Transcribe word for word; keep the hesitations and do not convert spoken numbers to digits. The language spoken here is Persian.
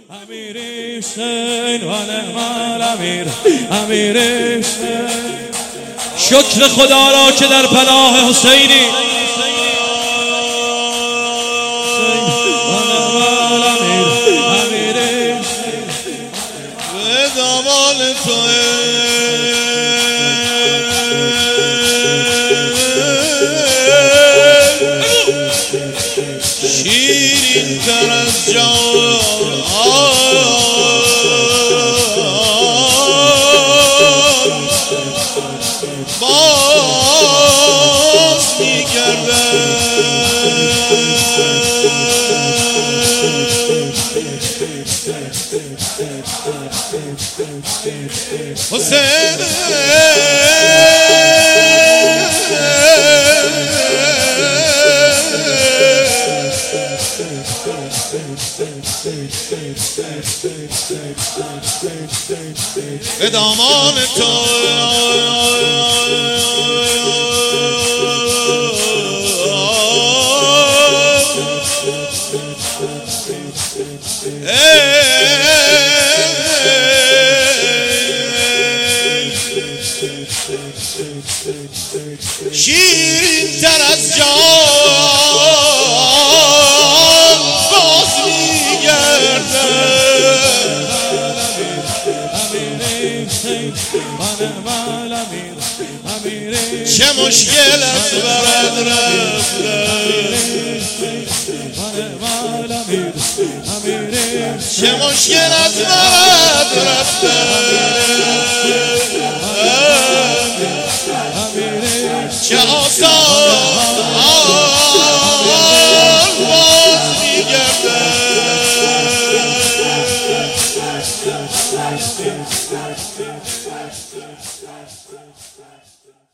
امیر حسین و نعم الامیر امیر حسین. شکر خدا را که در پناه حسینی به دامان توه شیرین تر از جان باز میگردد حسین به دامان تو شیرین تر از جان باز میگرده چه مشکل از برد رفته چه مشکل از برد رفته چه آسان باز میگرده